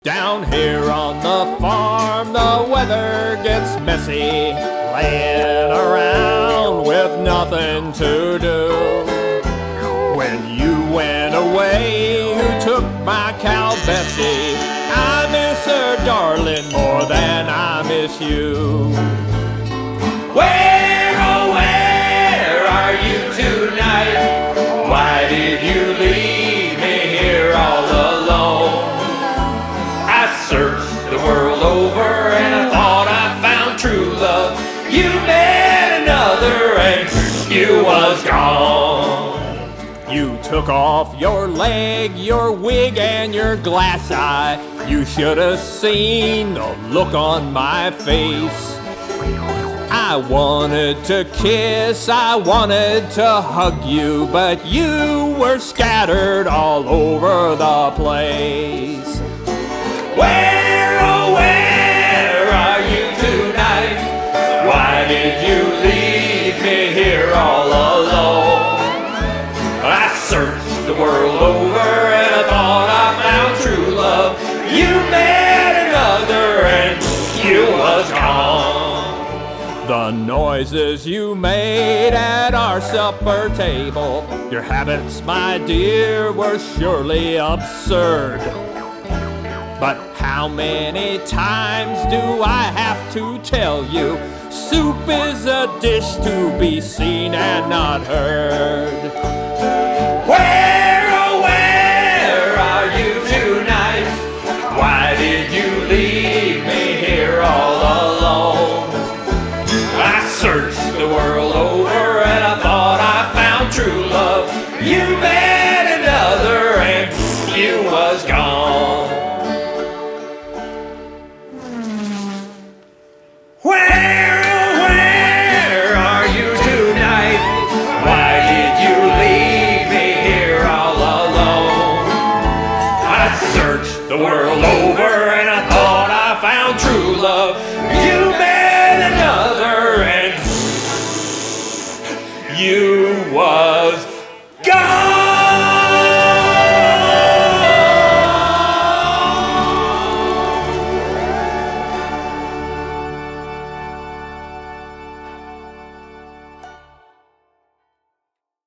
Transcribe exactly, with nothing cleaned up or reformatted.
Down here on the farm, the weather gets messy, laying around with nothing to do. When you went away, you took my cow Bessie. I miss her, darling, more than I miss you. Where, oh, where are you tonight? Why did you leave me here all alone? I searched the world over and I thought I found true love. You met another and you was gone. You took off your leg, your wig, and your glass eye. You should have seen the look on my face. I wanted to kiss, I wanted to hug you, but you were scattered all over the place. Where, oh, where are you tonight? Why did you leave me here all alone? I searched the world over and I thought I found true love. You met another and you was gone. The noises you made at our supper table, your habits, my dear, were surely absurd. But how many times do I have to tell you, soup is a dish to be seen and not heard? Where